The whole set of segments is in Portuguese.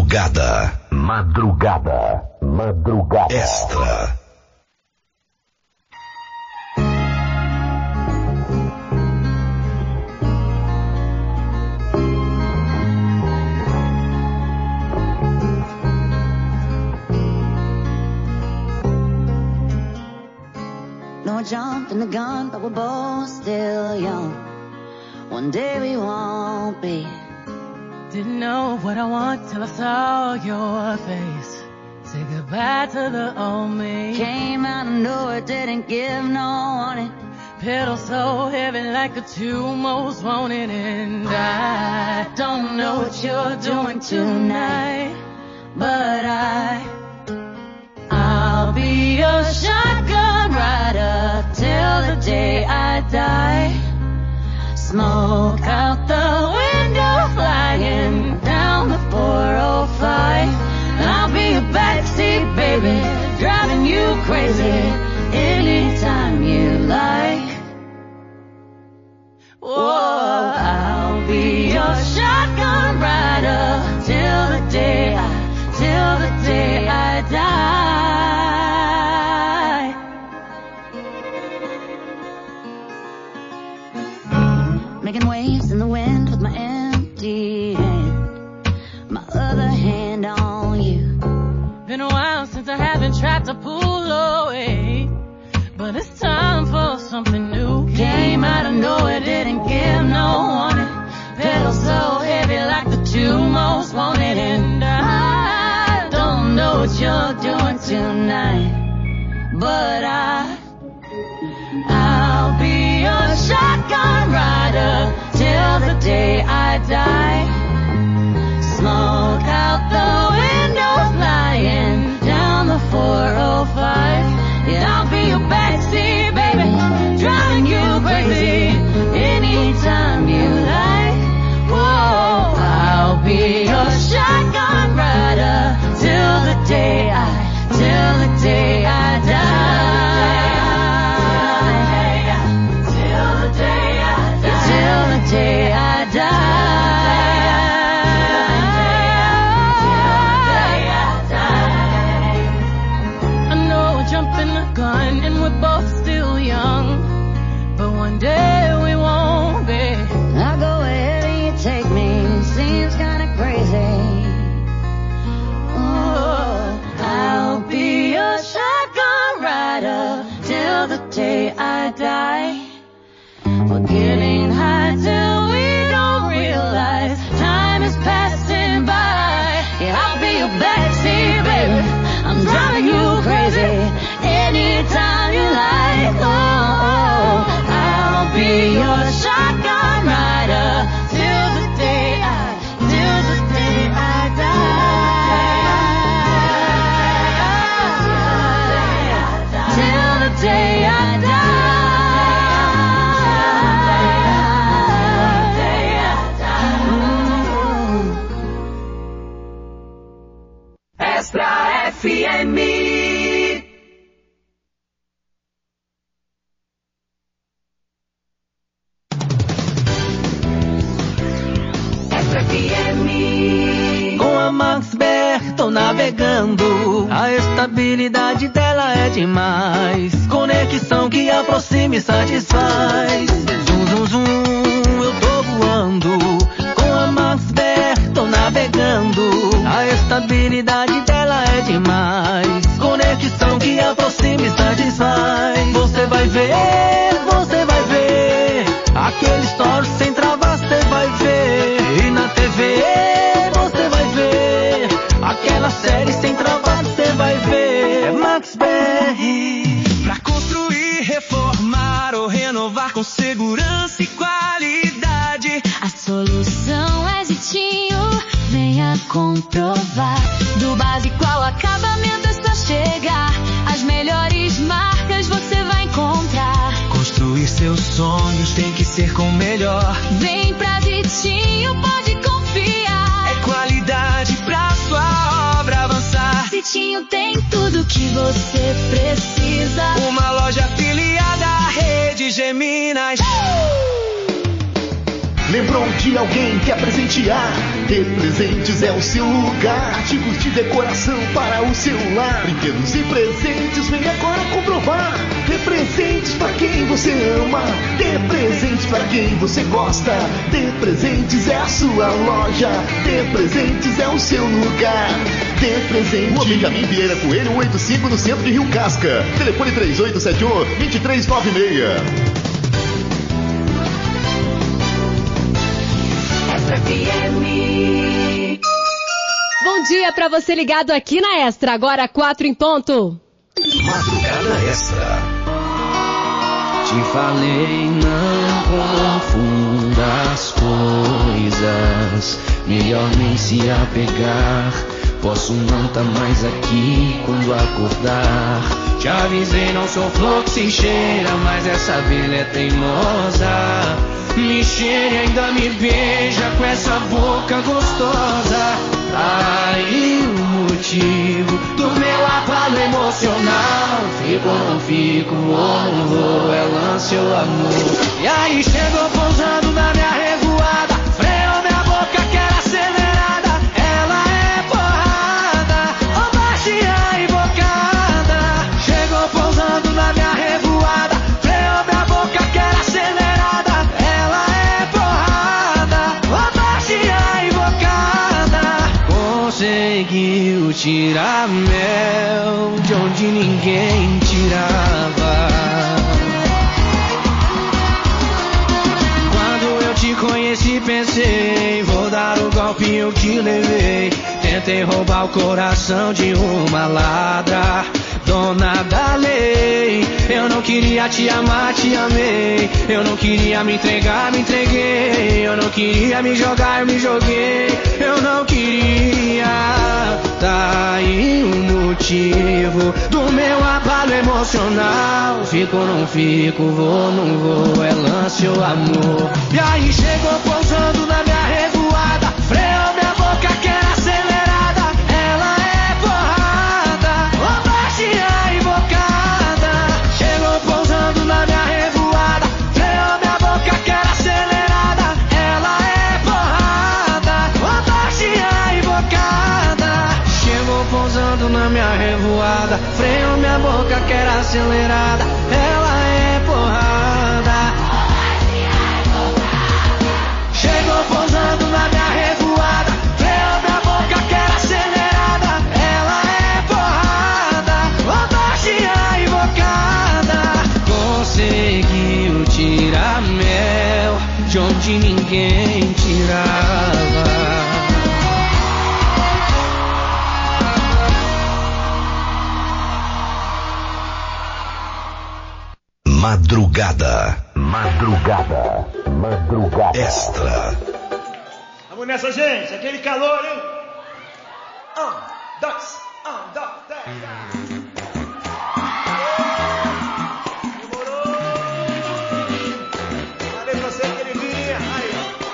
Madrugada. Extra. No jumping the gun, but we're both still young. One day we won't be. Didn't know what I want till I saw your face. Say goodbye to the old me. Came out of nowhere, didn't give no warning. Pedal so heavy like the two most wanted. And I don't know what you're doing tonight, but I'll be your shotgun rider till the day I die. Smoke out the window, flying down the 405. And I'll be a backseat baby, driving you crazy anytime you like. Whoa, I'll be your shotgun rider till the day I die. Making waves in the wind with my empty hand, my other hand on you. Been a while since I haven't tried to pull away, but it's time for something new. Came out of nowhere, didn't give no warning. Pedal so heavy like the two most wanted. And I don't know what you're doing tonight, but I'll be your shotgun rider till the day I die. Smoke out the window, flying down the 405. Yeah, I'll be your backseat baby, driving you crazy anytime you like. Whoa, I'll be your shotgun rider till the day I die. Till the day I die. I know we're jumping the gun and we're both still young, but one day we won't be. I'll go wherever you take me, seems kinda crazy. Oh, I'll be your shotgun rider till the day I die. We're getting high till we don't realize time is passing by. Yeah, I'll be your backseat baby, I'm driving you crazy anytime you like. Oh, I'll be your shotgun rider till the day I die. Till the day I die. Extra FM. Com a Max BR tô navegando, a estabilidade dela é demais. Conexão que aproxima e satisfaz. Zum, zum, zum, eu tô voando. Com a Max BR tô navegando, a estabilidade dela é demais. Conexão que aproxima e satisfaz. Você vai ver, aquele story sem travas você vai ver. E na TV você vai ver, aquela série sem travas você vai ver. É Max BR. Pra construir, reformar ou renovar com segurança e qualidade, A solução é Zitinho, venha comprovar. Do básico ao acabamento é só chegar, as melhores marcas você vai encontrar. construir seus sonhos tem que ser com o melhor. Vem pra Zitinho, pode confiar. É qualidade pra sua obra avançar. Zitinho tem tudo que você precisa. Uma loja afiliada à rede Geminas. Lembrou de de alguém quer presentear, De Presentes é o seu lugar. Artigos de decoração para o celular, brinquedos e presentes, vem agora comprovar. De Presentes pra quem você ama, De Presentes pra quem você gosta. De Presentes é a sua loja, De Presentes é o seu lugar. De Presente. Rua Benjamin Vieira Coelho 185, no centro de Rio Casca. Telefone 3871-2396. Bom dia pra você ligado aqui na Extra. Agora 4 em ponto. Madrugada Extra. Te falei, não confunda as coisas. Melhor nem se apegar. Posso não tá mais aqui quando acordar. Te avisei, não sou flor que se cheira, mas essa abelha é teimosa. Me cheira e ainda me beija com essa boca gostosa. Aí o motivo do meu abalo emocional. Fico ou não fico, vou não vou, é lance ou amor. E aí chegou pousando na minha revoada, freou minha boca que era acelerada. Ela é porrada, ou baixinha invocada. Chegou pousando na minha revoada, freou minha boca que era acelerada. Ela é porrada, ou baixinha invocada. Conseguiu tirar mel de onde ninguém tirava. Quando eu te conheci pensei, vou dar o golpe eu te levei. Tentei roubar o coração de uma ladra, dona da lei. Eu não queria te amar, te amei. Eu não queria me entregar, me entreguei. Eu não queria me jogar, eu me joguei. Eu não queria. Tá aí o motivo do meu abalo emocional. Fico ou não fico, vou não vou, é lance ou amor. E aí chegou pousando na minha revoada, freou minha boca que era acelerada. Ela é porrada, ou baixinha invocada. Chegou pousando na minha revoada, freou minha boca que era acelerada. Ela é porrada, ou baixinha invocada. Chegou pousando na minha revoada, freou minha boca que era acelerada. Ela é porrada. Chegou pousando na minha revoada, freou minha boca que era acelerada. Ela é porrada, ou baixinha invocada. Conseguiu tirar mel de onde ninguém tirava. Madrugada. Extra. Vamos nessa, gente. Aquele calor, hein? 1, 2, 3. Demorou. Falei pra você que ele vinha. Aí,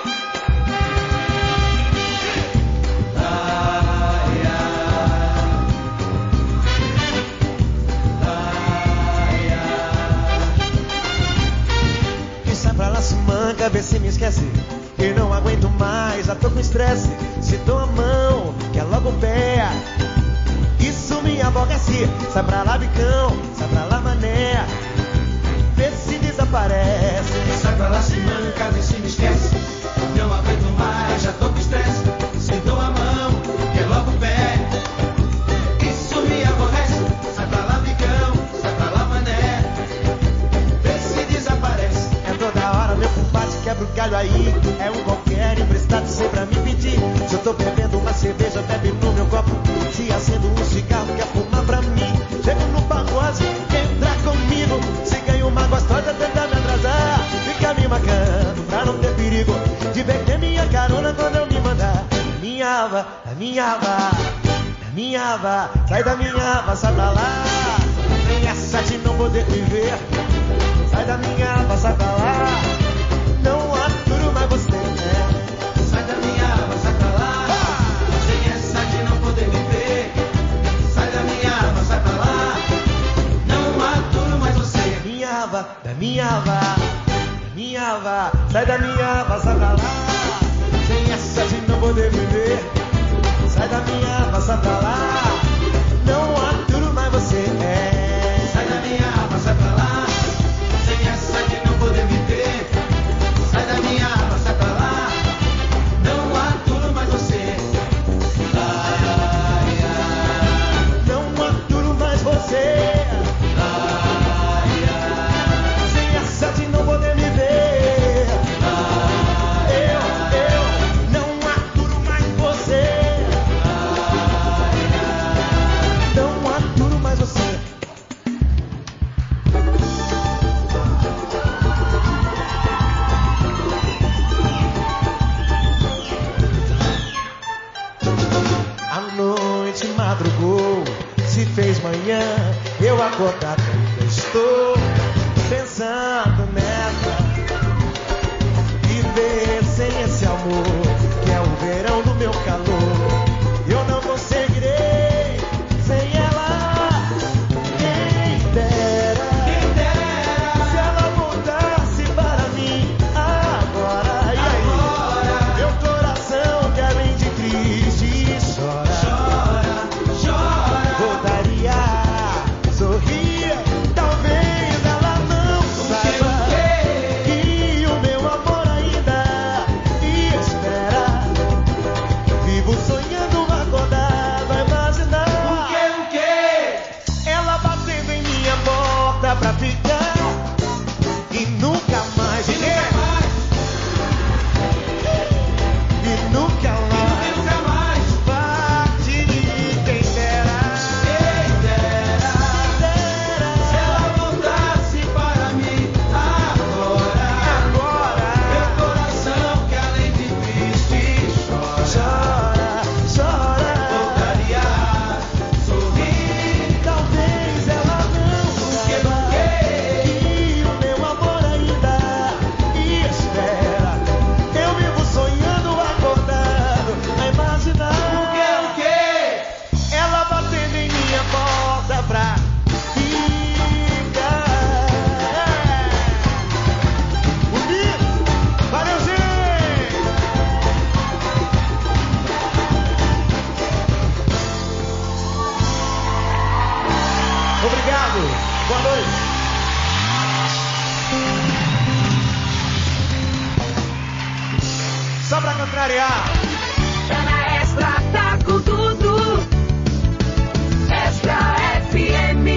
Pra lá se manca, vê se me esquece. Que não aguento mais, já tô com estresse. Se dou a mão, quer logo o pé. Isso me aborrece. Sai pra lá, bicão, sai pra lá, mané. Vê se desaparece. Sai pra lá, se manca, vê se me esquece. Não aguento mais, já tô com estresse. Se dou a mão, quer logo o pé. Isso me aborrece. Sai pra lá, bicão, sai pra lá, mané. Vê se desaparece. Toda hora meu combate quebra o galho aí. É um qualquer emprestado sem pra me pedir. Se eu tô bebendo uma cerveja, bebe no meu copo. Se acendo um cigarro, quer fumar pra mim. Chego no pagode, quer entrar comigo. Se ganha uma gostosa, tenta me atrasar. Fica me marcando pra não ter perigo de perder minha carona quando eu me mandar. Minha ava, a minha ava, a minha ava. Sai da minha ava, sai pra lá. Tem essa de não poder viver. Sai da minha aba, sai pra lá. Não aturo mais você, né? Sai da minha aba, sai pra lá. Sem essa de não poder viver. Sai da minha aba, sai pra lá. Não aturo mais você. Minha aba, da minha aba, da minha aba. Sai da minha aba, sai pra lá. poder viver. Sai da minha, passa pra lá. Não aturo mais você. Sai da minha, passa pra lá. Sem essa de não poder viver. Sai da minha, passa pra lá. Não aturo mais você. Não aturo mais você. Sem essa de não poder me ver. Eu não aturo mais você. Não aturo mais você. A noite madrugou, se fez manhã, eu acordado ainda estou pensando nela. Viver sem esse amor, que é o verão do meu calor. Eu não conseguirei sem ela. Quem dera, se ela voltasse para mim agora. E aí, meu coração que além de triste chora. Voltaria a sorrir. Talvez ela não saiba que o meu amor ainda espera. Vivo sonhando acordado a imaginar O quê? ela batendo em minha porta pra ficar e nunca mais. E nunca mais parte. Quem dera, Se ela voltasse para mim agora. Meu coração que além de triste chora. Voltaria a sorrir. talvez ela não saiba que o meu amor ainda espera. Eu vivo sonhando acordado a imaginar O quê? ela batendo em minha porta pra ficar. Bonito! Valeu, gente! Obrigado! Boa noite! Só pra contrariar. Tá na Extra, tá com tudo. Extra FM.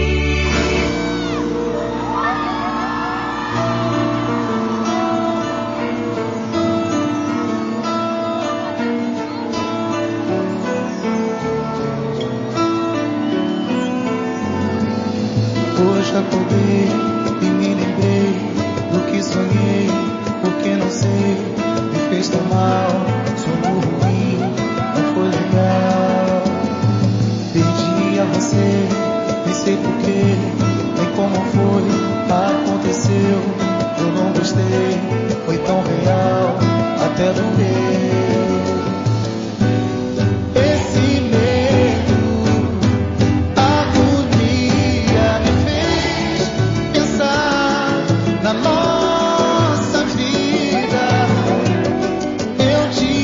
Hoje acordei e me lembrei do que sonhei, porque não sei, me fez tão mal, sonho ruim, não foi legal. Perdi a você, nem sei porquê, nem como foi, aconteceu, eu não gostei, foi tão real, até doeu. Esse medo, agonia me fez pensar na nossa vida. Eu te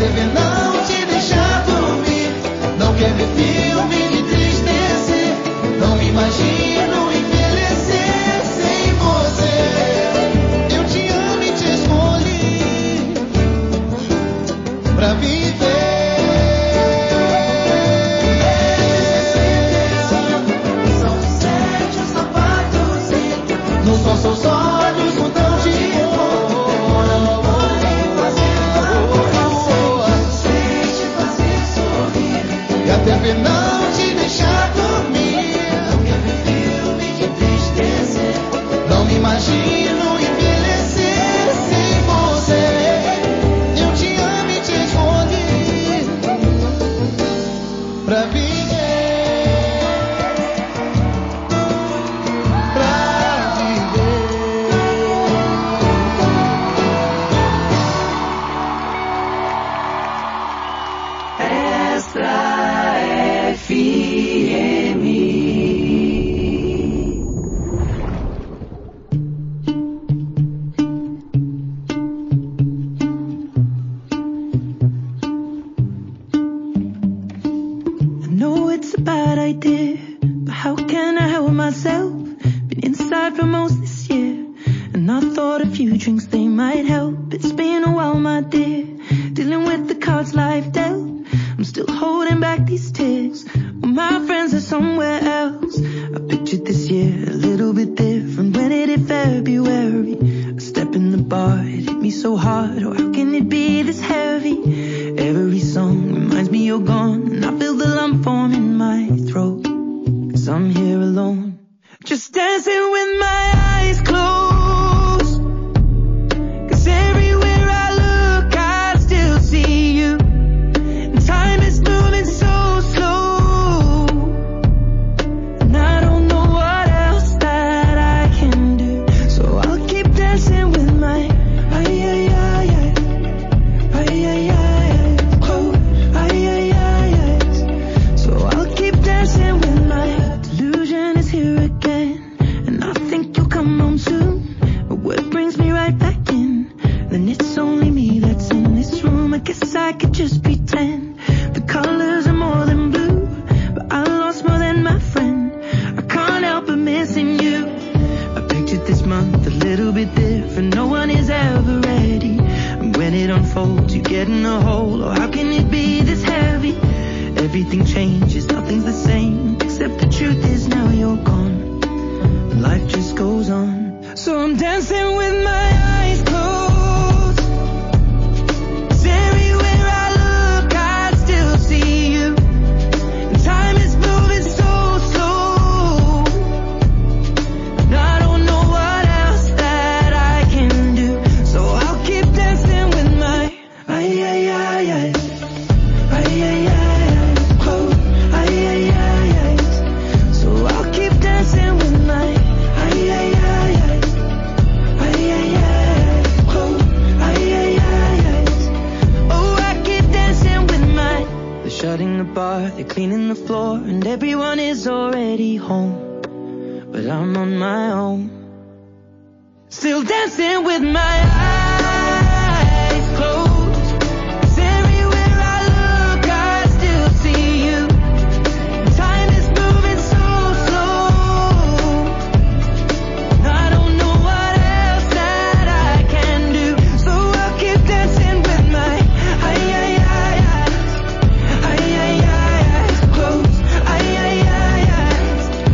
TV não te deixa dormir, não quer ver filme de entristecer. Não me imagino envelhecer sem você. Eu te amo e te escolhi pra viver. Nos nossos olhos mudam de cor. Não podem fazer sorrir. E a TV não te deixa dormir, não quer ver filme de tristeza. Não me imagino envelhecer sem você. Eu te amo e te escolhi pra viver.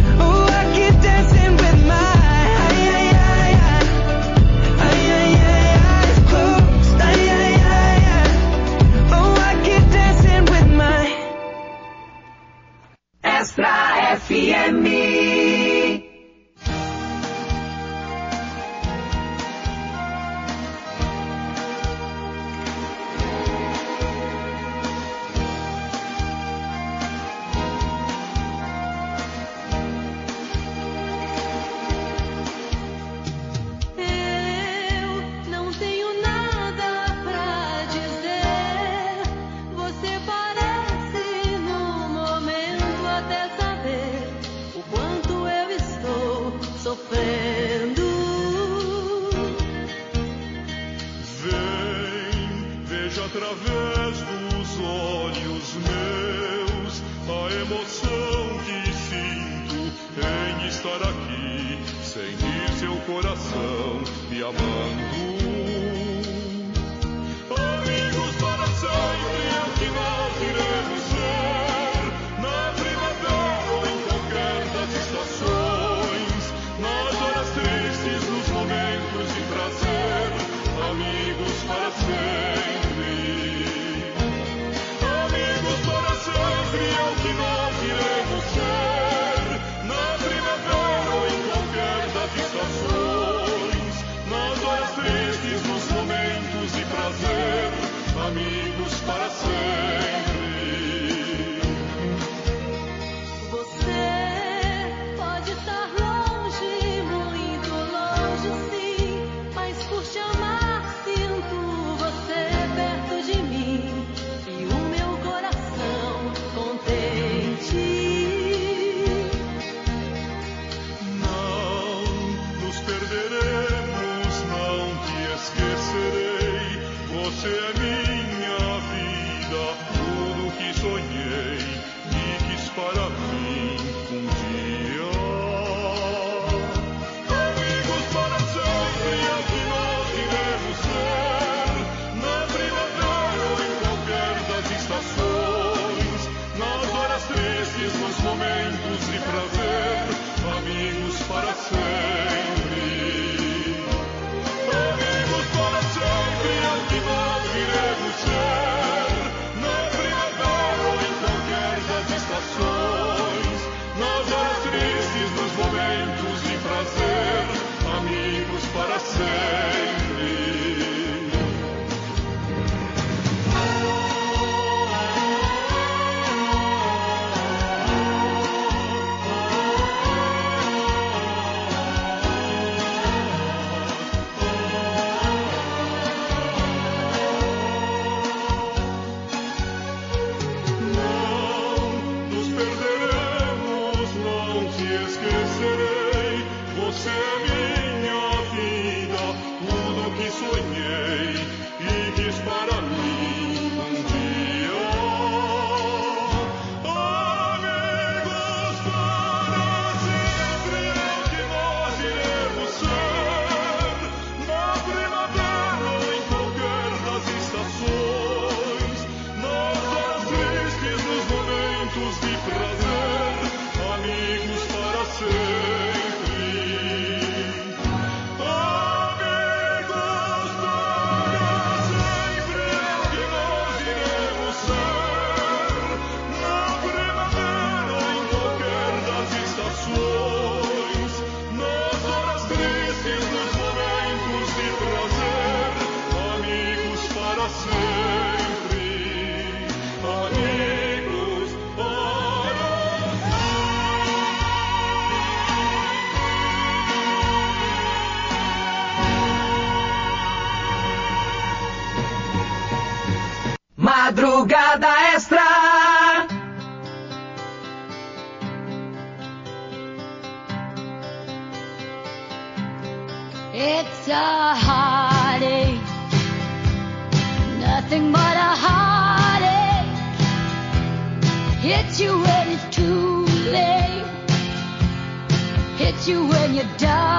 Yeah. através dos olhos meus a emoção que sinto em estar aqui, sentir seu coração me amando. Amigos para sempre é o que nós iremos ser, na primavera ou em qualquer das estações, nas horas tristes, nos momentos de prazer, amigos para sempre. Amigos para sempre é o que nós iremos ser, na primavera ou em qualquer das estações, nas horas tristes, nos momentos de prazer, amigos para sempre. Você pode estar longe, muito longe sim, mas por te amar sinto você perto de mim e o meu coração contente. Não nos perderemos, não te esquecerei. Você é minha vida, tudo que sonhei e quis para mim um dia. Amigos para sempre é o que nós iremos ser, na primavera ou em qualquer das estações, nas horas tristes, nos momentos de prazer, amigos para sempre. Amigos para sempre é o que nós iremos ser, na primavera ou em qualquer das estações, nas horas tristes, nos momentos de prazer, amigos para sempre. Não nos perderemos, não te esquecerei. Você é minha vida, tudo que sonhei e quis para mim um dia. Amigos para sempre é o que nós iremos ser, na primavera ou em qualquer das estações, nas horas tristes, nos momentos de prazer, amigos para sempre. Amigos para sempre é o que nós iremos ser, na primavera ou em qualquer das estações, nas horas tristes, nos momentos de prazer, amigos para sempre. Amigos para Madrugada Extra. It's a heartache, nothing but a heartache. Hits you when it's too late, hits you when you're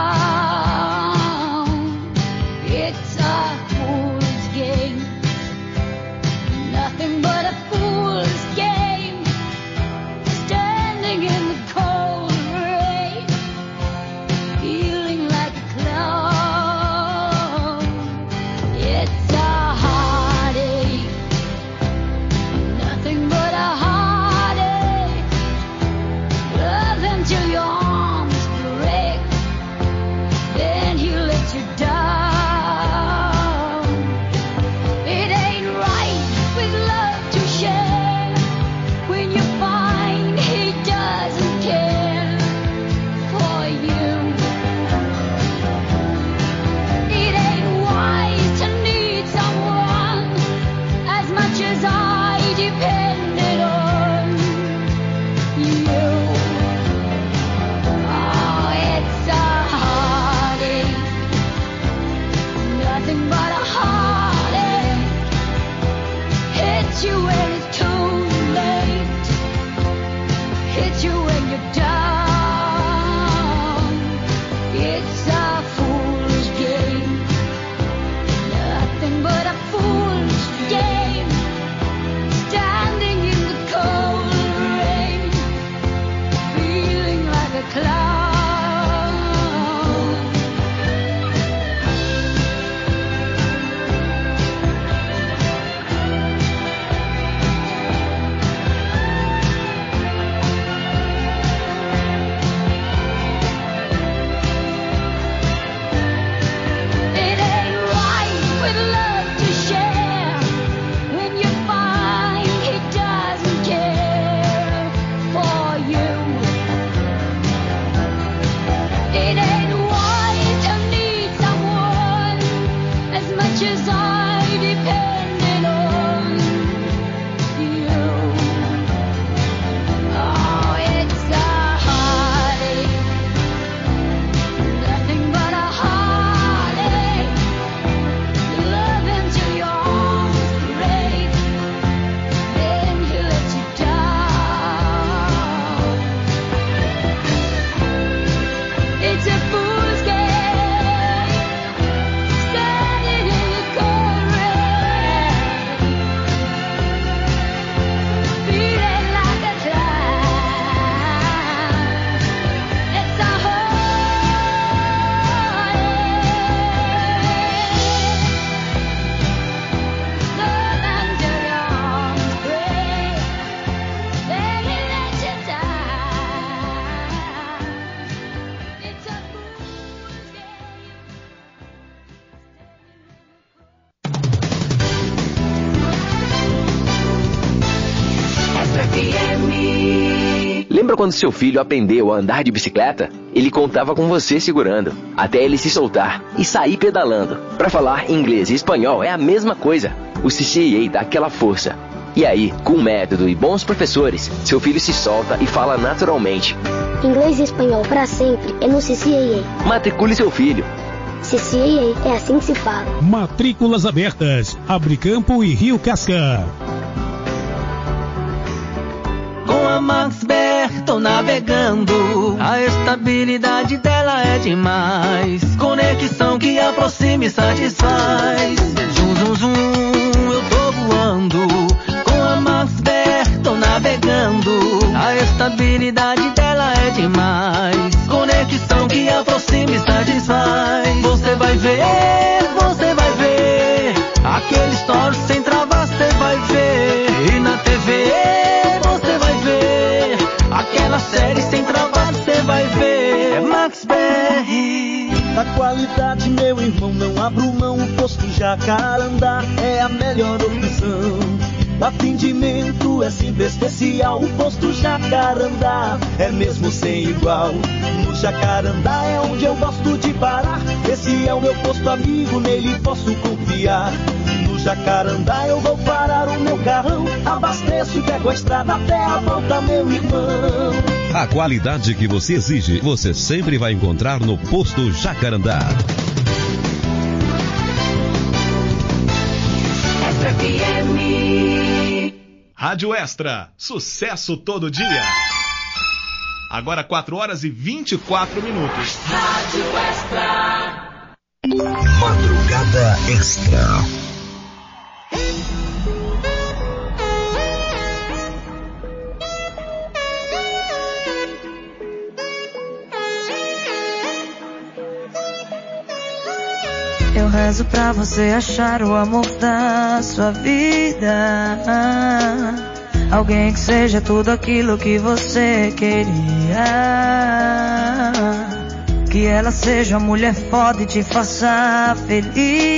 down. It's a fool's game, nothing but a fool's game. Standing in the cold rain, feeling like a clown. It's a heartache, nothing but a heartache. Love until your arms break, Lembra quando seu filho aprendeu a andar de bicicleta? Ele contava com você segurando, até ele se soltar e sair pedalando. Para falar inglês e espanhol é a mesma coisa. O CCAA dá aquela força. E aí, com método e bons professores, seu filho se solta e fala naturalmente. Inglês e espanhol para sempre é no CCAA. Matricule seu filho. CCAA, é assim que se fala. Matrículas abertas. Abre Campo e Rio Casca. Com a Maxber tô navegando, a estabilidade dela é demais. Conexão que aproxima e satisfaz. Zum, zum, zum, eu tô voando. Com a Maxber tô navegando, a estabilidade dela é demais. Conexão que aproxima e satisfaz. Você vai ver, aquele story sem travar, você vai ver. E na TV você vai ver, aquela série sem travar, você vai ver. É Maxber. Da qualidade, meu irmão, não abro mão. O posto Jacarandá é a melhor opção. O atendimento é simples, especial. O posto Jacarandá é mesmo sem igual. No Jacarandá é onde eu gosto de parar. Esse é o meu posto amigo, nele posso confiar. No Jacarandá eu vou parar o meu carrão. Abasteço e pego a estrada até a volta, meu irmão. A qualidade que você exige, você sempre vai encontrar no posto Jacarandá. Rádio Extra, sucesso todo dia. Agora 4 horas e 24 minutos. Rádio Extra. Madrugada Extra. Eu rezo pra você achar o amor da sua vida. Alguém que seja tudo aquilo que você queria. Que ela seja uma mulher foda e te faça feliz.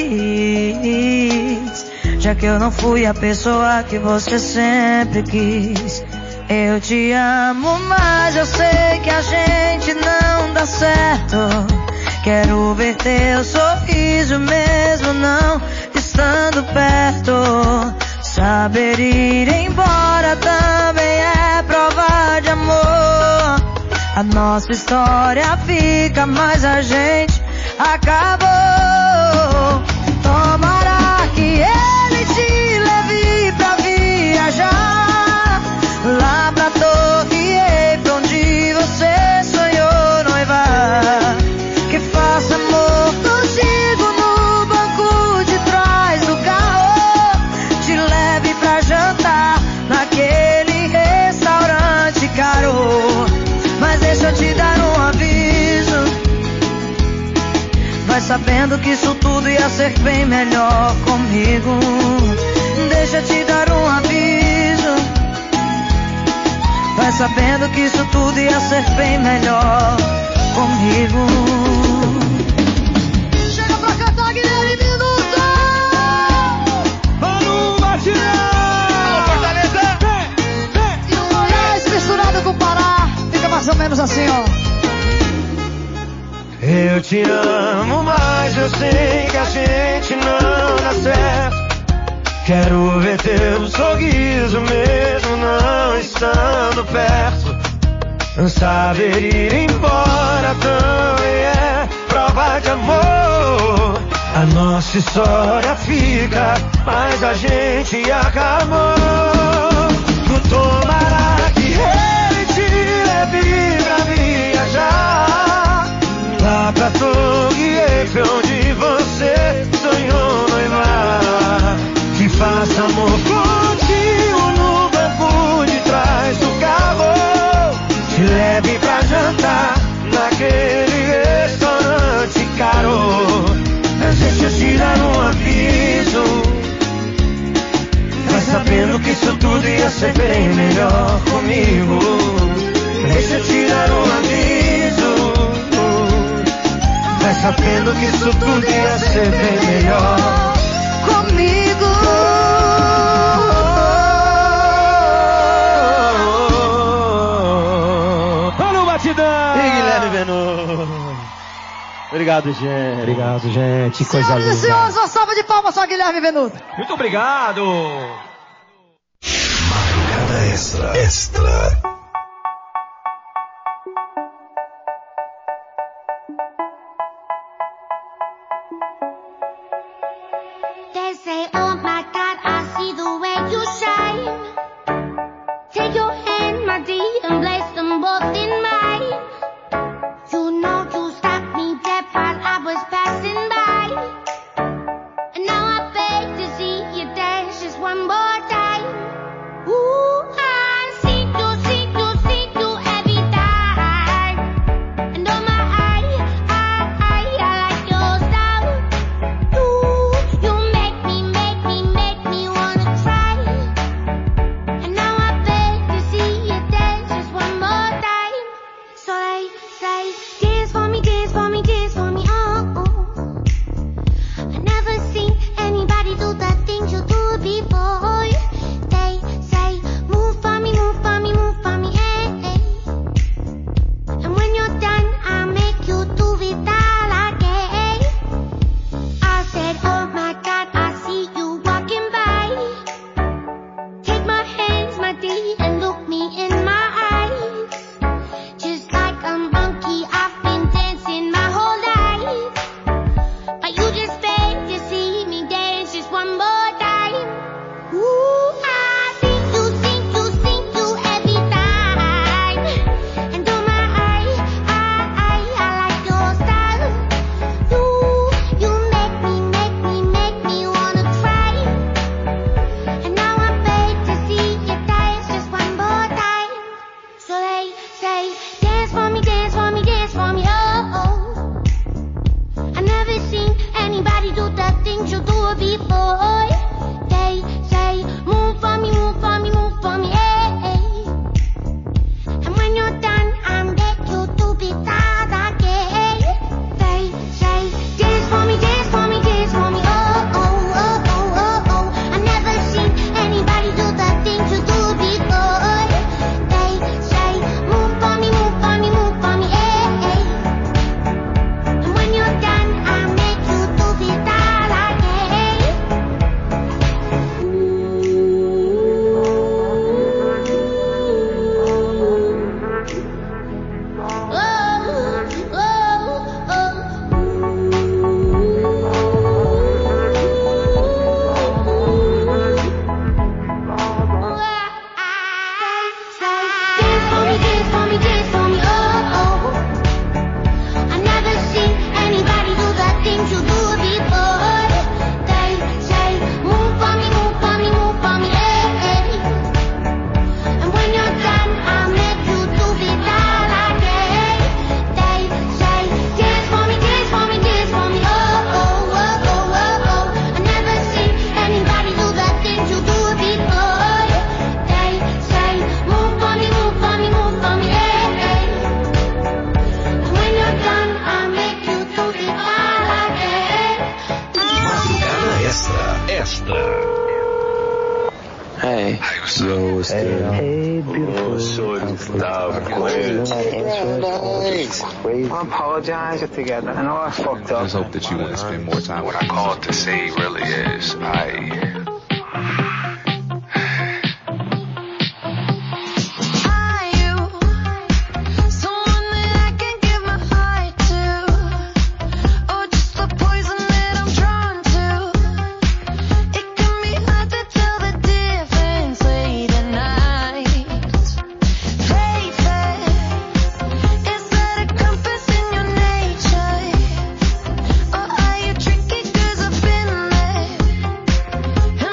Já que eu não fui a pessoa que você sempre quis. Eu te amo, mas eu sei que a gente não dá certo. Quero ver teu sorriso mesmo não estando perto. Saber ir embora também é prova de amor. A nossa história fica, mas a gente acabou. Tomara que ele te leve pra viajar lá pra Torre Eiffel, onde você sonhou noivar. Que faça amor contigo no banco de trás do carro. Te leve pra jantar naquele restaurante caro. Mas deixa eu te dar um aviso. Vai sabendo que isso tudo ia ser bem melhor comigo. Deixa eu te dar um aviso. Vai sabendo que isso tudo ia ser bem melhor comigo. Chega pra cantar, Guilherme Minuto! Vamos, Martinão! Fortaleza! E o Goiás misturado com o Pará fica mais ou menos assim, ó. Eu te amo, mas eu sei que a gente não dá certo. Quero ver teu sorriso mesmo não estando perto. Saber ir embora também é prova de amor. A nossa história fica, mas a gente acabou. Tomara que ele te leve pra viajar lá pra Torre Eiffel, onde você sonhou noivar. Que faça amor contigo no banco de trás do carro. Te leve pra jantar naquele restaurante caro. Mas deixa eu te dar um aviso. Vai sabendo que isso tudo ia ser bem melhor comigo. Deixa eu te dar um aviso. Vai sabendo que isso tudo ia ser bem melhor comigo. Obrigado, gente. Obrigado, gente. Que coisa linda. Senhoras e senhores, uma salva de palmas para Guilherme Venuto. Muito obrigado. Madrugada Extra. They say, oh my God, I see the way you shine. Take your hand, my dear, and place them both in mine. You know you stopped me dead while I was passing by. And now I beg to see you dance just one more time. Ooh, I see you every time. And oh my, I like your style. You make me wanna try. And now I beg to see you dance just one more time. So they say, dance for me, oh, oh. I never seen anybody do the things you do before. They say, move for me, hey, hey. And when you're done, I'll make you do it all again. I said, oh my God, I see you walking by. Take my hands, my dear, and look me in my eyes. Just like a monkey, I've been dancing my whole life. But you just beg to see me dance just one more time. Ooh, I see you every time. And oh my, I like your style. You make me wanna try. And now I beg to see you dance just one more time. So they say, dance for me, oh, oh. I never seen anybody do the things you do before. They say, move for me, hey, hey. And when you're done, I'll make you do it all again. They say, dance for me, oh, oh, oh, oh, oh, oh. I never seen anybody do the things you do before. They say, move for me, hey, hey. And when you're done, I'll make you do it all again. Dance for me, oh, oh. I never seen anybody do the things you do before. They say, move for me, hey, hey. And when you're done, I'll make you do it all again. They say, dance for me, oh, oh, oh, oh, oh, oh. I never seen anybody do the things you do before. They say, move for me, hey, hey. And when you're done, I'll make you do it all again. Madrugada Extra. Hey. Yo, what's good? Hey, beautiful. I apologize together. I know I fucked up. I just hope that you want to spend more time. What I called to say really is, Someone that I can give my heart to, or just the poison that I'm drawn to. It can be hard to tell the difference late at night. Faithless, is that a compass in your nature, or are you tricky? 'Cause I've been there.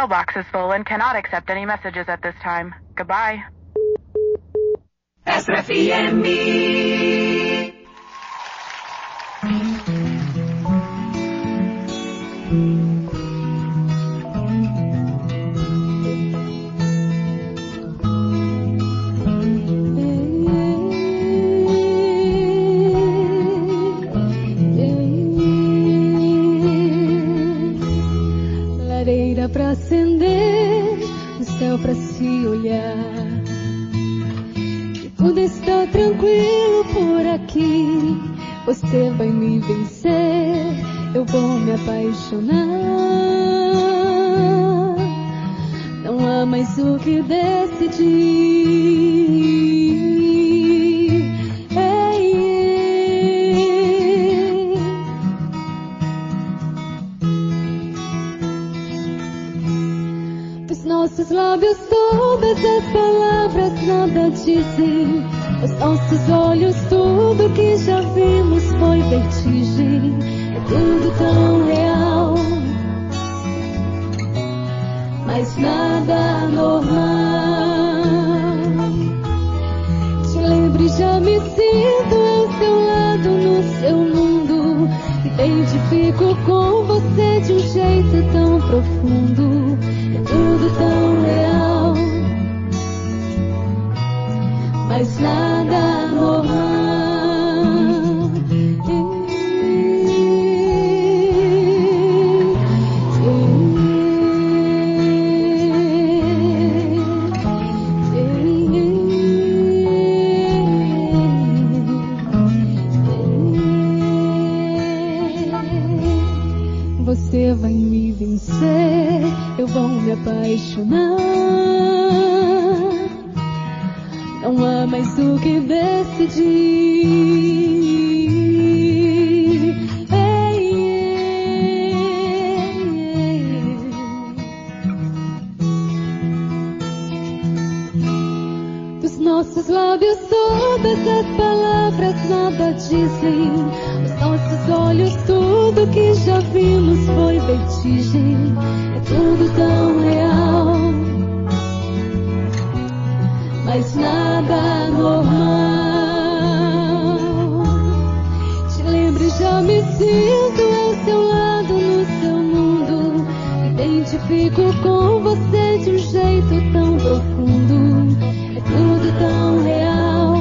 mailbox is full and cannot accept any messages at this time. Goodbye. Extra FM. Lareira pra acender, o céu pra se olhar. E tudo está tranquilo por aqui. Você vai me vencer, eu vou me apaixonar. Não há mais o que decidir. Nossos lábios todas as palavras nada dizem. Os nossos olhos tudo que já vimos foi vertigem. É tudo tão real, mas nada normal. Te lembre, já me sinto ao seu lado no seu mundo. Me identifico com você de um jeito tão profundo. Tudo tão real, mas nada normal. Você vai me vencer, eu vou me apaixonar. Não há mais o que decidir. Dos nossos lábios todas as palavras nada dizem. Os nossos olhos tudo que já vimos foi vertigem. É tudo tão real, mas nada normal. Te lembre, já me sinto ao seu lado no seu mundo. Me identifico com você de um jeito tão profundo. É tudo tão real,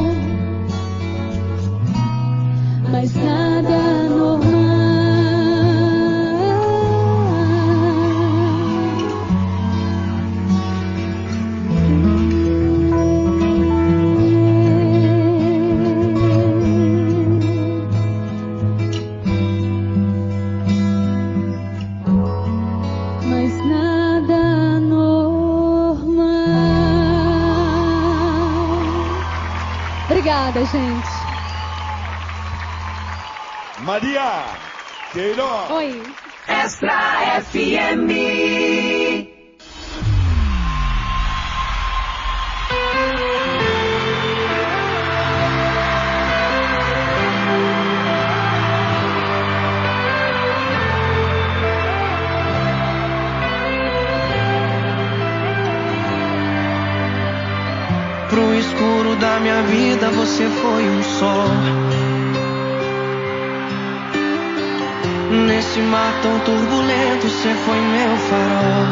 mas nada normal. Obrigada, gente. Maria Queiroz. Oi. Extra FM. Pro escuro da minha vida você foi um sol. Nesse mar tão turbulento você foi meu farol.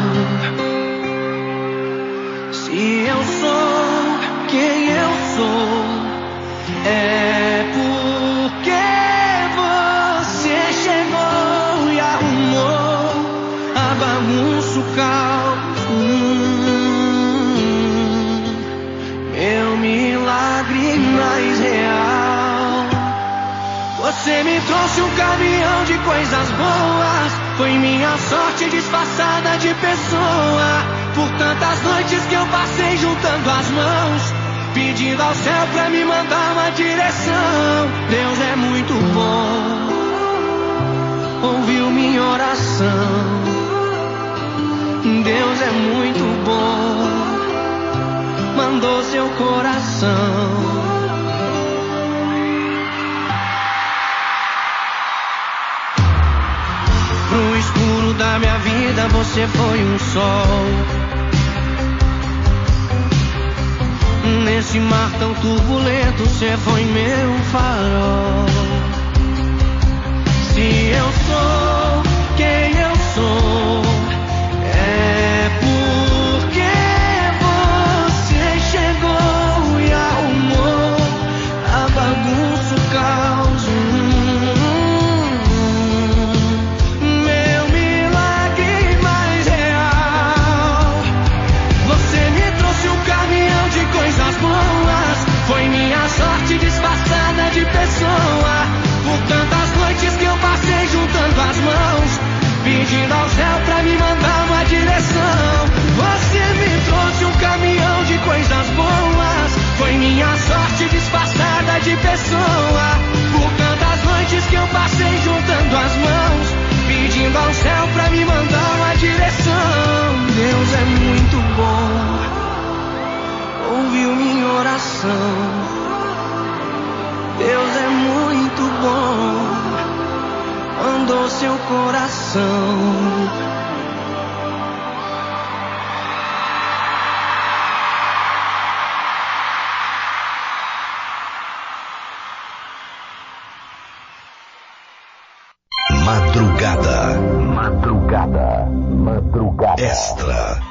Se eu sou quem eu sou, é porque você chegou e arrumou a bagunça, o caos. Meu milagre mais real. Você me trouxe um caminhão de coisas boas. Foi minha sorte disfarçada de pessoa. Por tantas noites que eu passei juntando as mãos, pedindo ao céu pra me mandar uma direção. Deus é muito bom, ouviu minha oração. Deus é muito bom, mandou seu coração. Pro escuro da minha vida vida você foi um sol. Nesse mar tão turbulento você foi meu farol. Se eu sou quem eu sou, é porque você chegou e arrumou a bagunça, o caos. Meu milagre mais real. Você me trouxe um caminhão de coisas boas. Foi minha sorte disfarçada de pessoa. Por tantas noites que eu passei juntando as mãos, pedindo ao céu pra me mandar uma direção. Você me trouxe um caminhão de coisas boas. Foi minha sorte disfarçada de pessoa. Por tantas noites que eu passei juntando as mãos, pedindo ao céu pra me mandar uma direção. Deus é muito bom, ouviu minha oração. Deus é muito bom, mandou seu coração. Madrugada. Extra.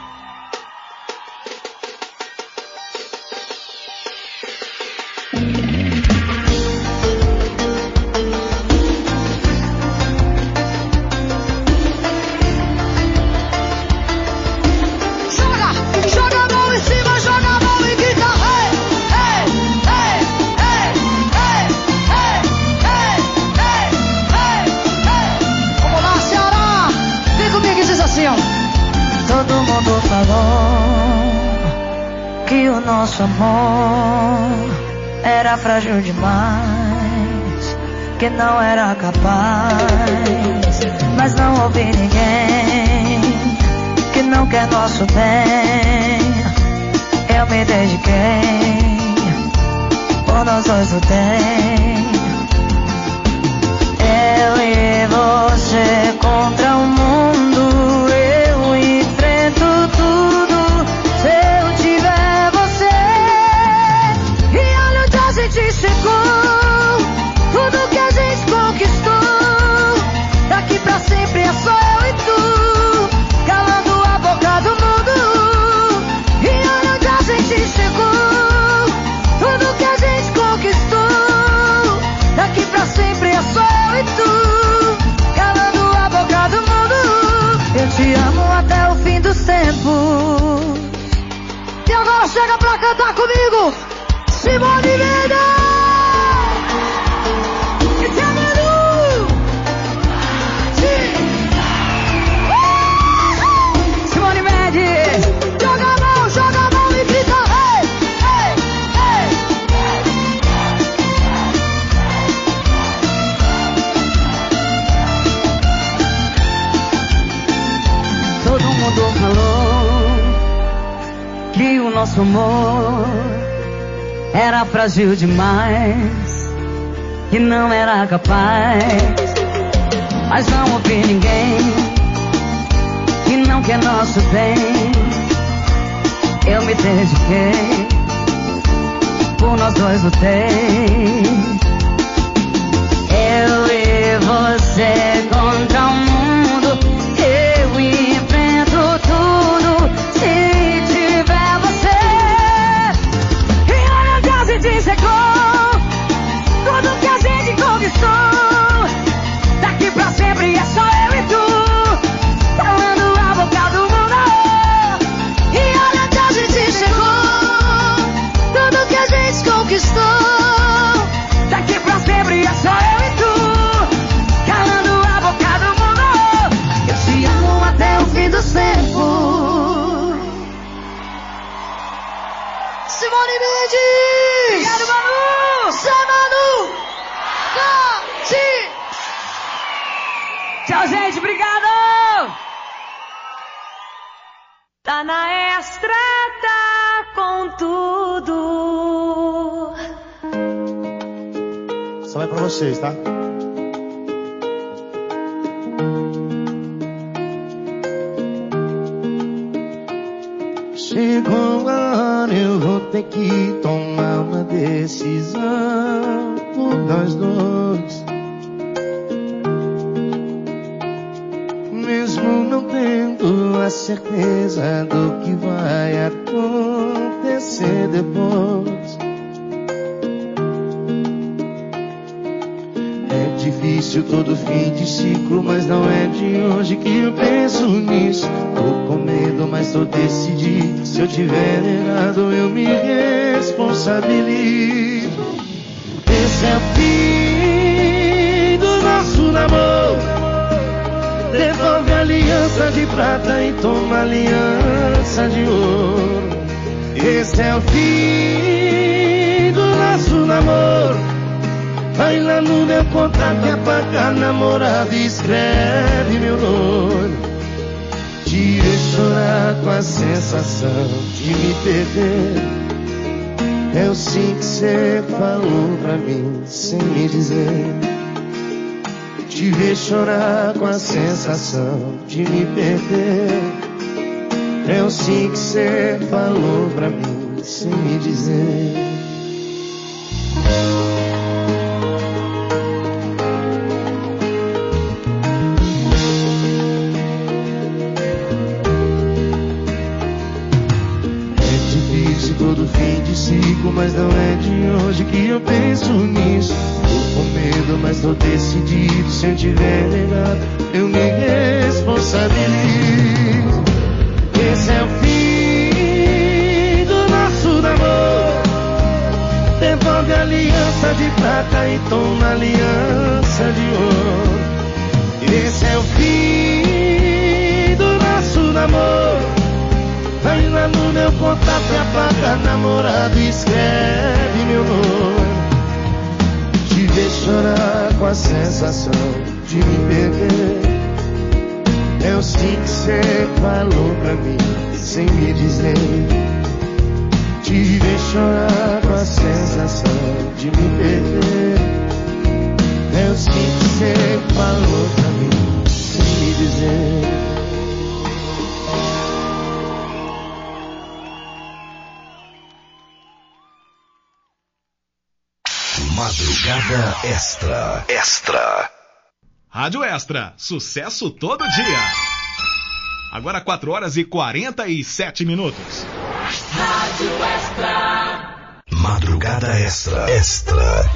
Todo mundo falou que o nosso amor era frágil demais, que não era capaz. Mas não ouvi ninguém que não quer nosso bem. Eu me dediquei, por nós dois lutei. Eu e você contra o mundo. Chegou, tudo que a gente conquistou. Daqui pra sempre é só eu e tu, calando a boca do mundo. E olha onde a gente chegou, tudo que a gente conquistou. Daqui pra sempre é só eu e tu, calando a boca do mundo. Eu te amo até o fim dos tempos. E agora chega pra cantar comigo, Simone Mendes! Simone Mendes! Joga a mão e grita, hey, hey, hey, hey. Todo mundo falou que o nosso amor era frágil demais, que não era capaz. Mas não ouvi ninguém que não quer nosso bem. Eu me dediquei, por nós dois lutei. Eu e você contra o mundo. Eu enfrento tudo se tiver você. E olha onde a gente chegou, tudo que a gente conquistou. Daqui pra sempre é só eu e tu, calando a boca do mundo. E olha onde a gente chegou, tudo que a gente conquistou. Daqui pra sempre é só eu e tu, calando a boca do mundo. Eu te amo até o fim dos tempos. Simone Mendes! Obrigado, Manu! Zé Manu! Tchau, gente, obrigado! Tá na Extra, tá com tudo. Só vai pra vocês, tá? tem que tomar uma decisão por nós dois. Mesmo não tendo a certeza do que vai acontecer depois. É difícil todo fim de ciclo, mas não é de hoje que eu penso nisso. Tô com medo, mas tô decidido. Se eu tiver errado, eu me responsabilizo. Esse é o fim do nosso namoro. Devolve a aliança de prata e toma a aliança de ouro. Esse é o fim do nosso namoro. Vai lá no meu contato e apaga namorado e escreve meu nome. Te ver chorar com a sensação de me perder. É o sim que cê falou pra mim sem me dizer. Te ver chorar com a sensação de me perder. É o sim que cê falou pra mim sem me dizer. Mas não é de hoje que eu penso nisso. Tô com medo, mas tô decidido. Se eu tiver errado, eu me responsabilizo. Esse é o fim do nosso namoro. Devolve a aliança de prata e toma a aliança de ouro. Esse é o fim do nosso namoro. Vai lá no meu contato e apaga namorado e escreve meu nome. Te ver chorar com a sensação de me perder. É o sim que cê falou pra mim sem me dizer. Te ver chorar com a sensação de me perder. É o sim que cê falou pra mim sem me dizer. Madrugada Extra. Extra. Rádio Extra, sucesso todo dia. Agora 4 horas e 47 minutos. Rádio Extra. Madrugada Extra. Extra.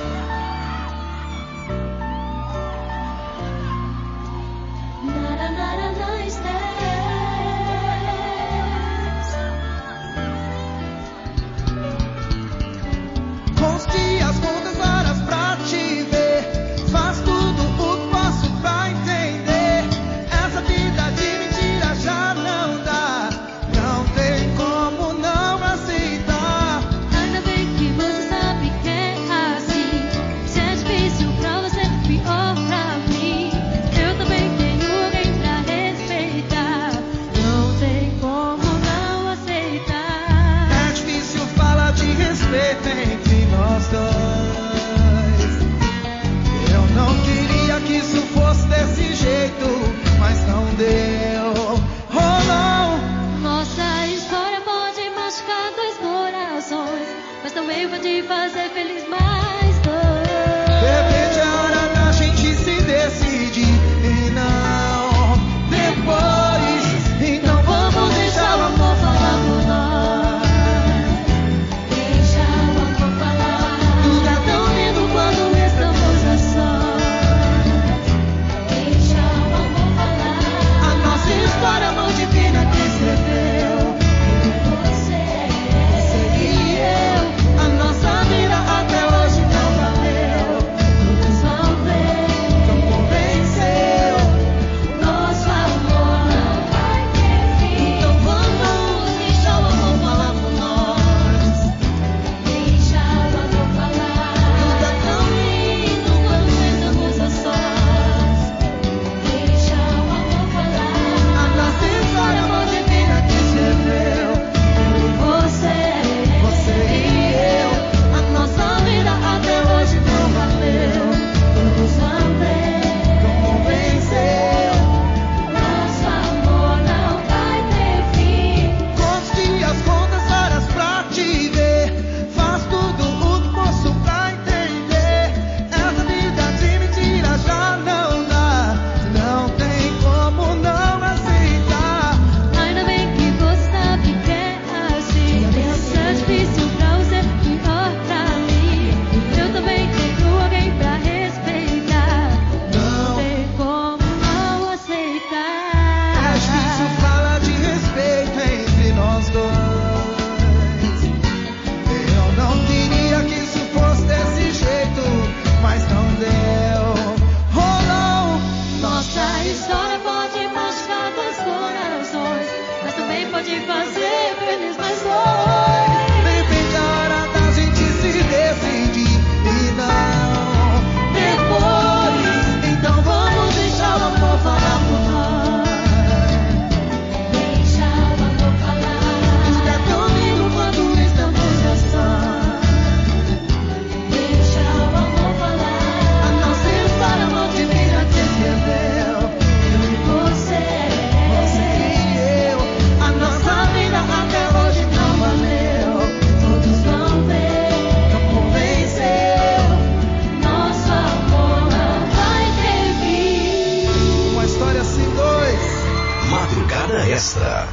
Extra.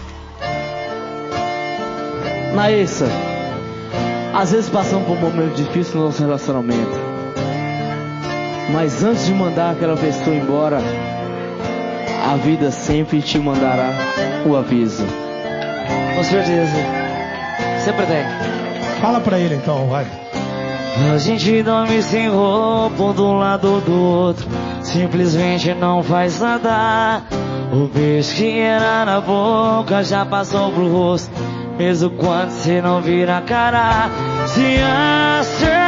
Naessa, às vezes passamos por um momento difícil no nosso relacionamento, mas antes de mandar aquela pessoa embora, a vida sempre te mandará o aviso. Com certeza. Sempre tem. Fala pra ele então, vai. A gente dorme sem roupa um do lado do outro, simplesmente não faz nada. O beijo que era na boca já passou pro rosto, mesmo quando você não vira a cara. Se acha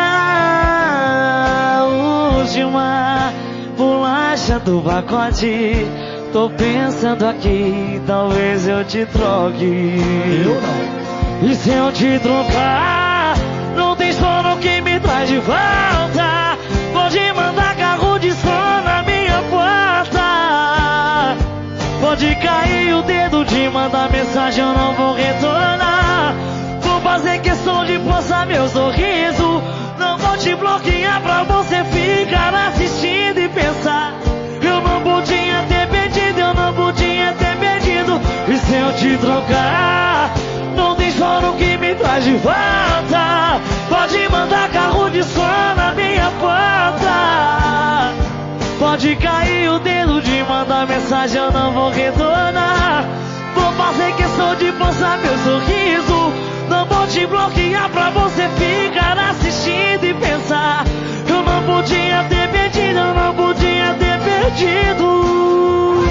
a última bolacha do pacote, tô pensando aqui, talvez eu te troque. Eu não. E se eu te trocar, não tem sono que me traz de volta. Pode mandar carro de som na minha porta. Pode cair o dedo de mandar mensagem, eu não vou retornar. Vou fazer questão de postar meu sorriso. Não vou te bloquear pra você ficar assistindo e pensar. Eu não podia ter perdido, eu não podia ter perdido. E se eu te trocar, não tem sono que me traz de volta. Pode mandar carro de som na minha porta. Pode cair o dedo de mandar mensagem, eu não vou retornar. Vou fazer questão de postar meu sorriso. Não vou te bloquear pra você ficar assistindo e pensar. Eu não podia ter perdido, eu não podia ter perdido.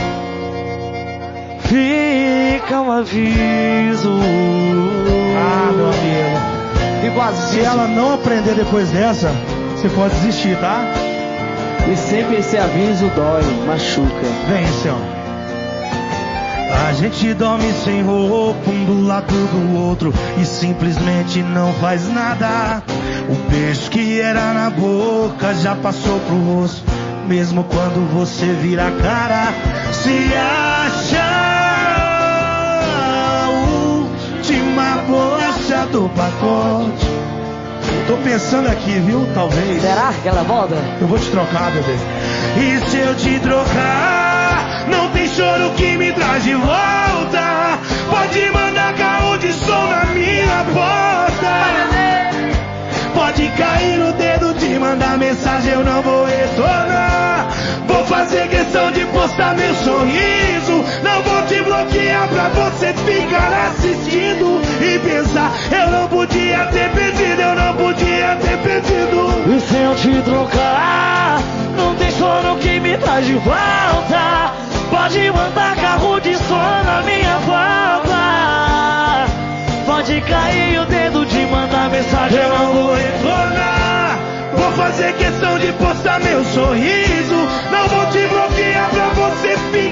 Fica um aviso. Ah, meu amigo. Se ela não aprender depois dessa, você pode desistir, tá? E sempre esse aviso dói, machuca. Vem, senhor. A gente dorme sem roupa um do lado do outro e simplesmente não faz nada. O beijo que era na boca já passou pro rosto, mesmo quando você vira a cara. Se acha a última bolacha do pacote. Tô pensando aqui, viu? Talvez. Será que ela volta? Eu vou te trocar, bebê. E se eu te trocar, não tem choro que me traz de volta. Pode mandar carro de som na minha porta. Pode cair no dedo de mandar mensagem, eu não vou retornar. Vou fazer questão de postar meu sorriso. Não vou te bloquear pra você ficar assistindo e pensar. Eu não podia ter perdido, eu não podia ter perdido. E se eu te trocar, não tem sono que me traz de volta. Pode mandar carro de som na minha volta. Pode cair o dedo de mandar mensagem, eu não vou retornar. Vou fazer questão de postar meu sorriso. Não vou te bloquear pra você ficar